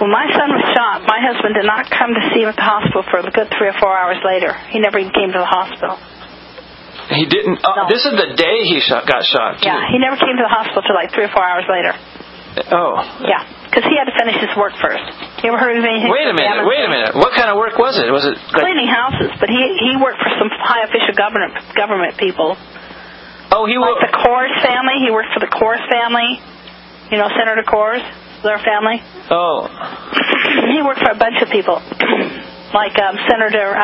When my son was shot, my husband did not come to see him at the hospital for a good 3 or 4 hours later. He never even came to the hospital. He didn't? No. This is the day he got shot, too. Yeah, he never came to the hospital till like 3 or 4 hours later. Oh. Yeah, because he had to finish his work first. You ever heard of anything? Wait a minute. What kind of work was it? Was it like... Cleaning houses, but he worked for some high official government people. Oh, he worked... Like the Coors family. He worked for the Coors family. You know, Senator Coors, their family. Oh. He worked for a bunch of people. Like Senator,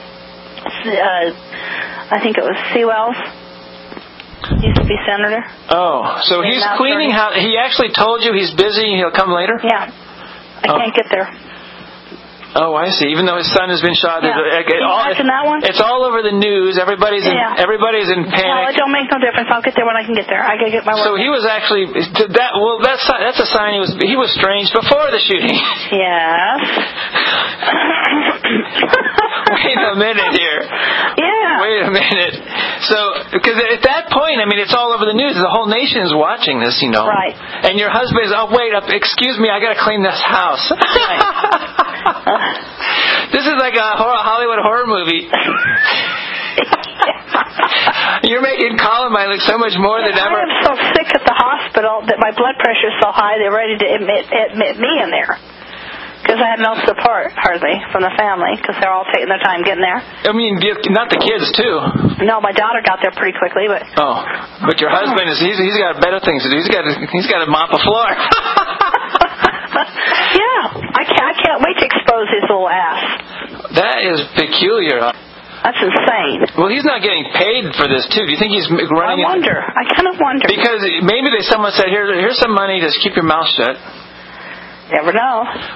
I think it was Sewells. He used to be senator. Oh, so he's cleaning house. He actually told you he's busy and he'll come later? Yeah. I can't get there. Oh, I see. Even though his son has been shot, Can you imagine that one? It's all over the news. Everybody's in panic. Well, it don't make no difference. I'll get there when I can get there. I gotta get my work. So he was actually that's a sign he was strange before the shooting. Yes. Wait a minute here. Yeah. Wait a minute. So, because at that point, I mean, it's all over the news. The whole nation is watching this, you know. Right. And your husband is, excuse me, I got to clean this house. Right. This is like a Hollywood horror movie. You're making Columbine look so much more than ever. I am so sick at the hospital that my blood pressure is so high they're ready to admit me in there. Because I had no support, hardly, from the family, because they're all taking their time getting there. I mean, not the kids, too. No, my daughter got there pretty quickly, but... Oh, but your husband, he's got better things to do. He's got to mop a floor. Yeah, I can't wait to expose his little ass. That is peculiar. That's insane. Well, he's not getting paid for this, too. Do you think he's running... I kind of wonder. Because maybe someone said, here's some money, just keep your mouth shut. Never know.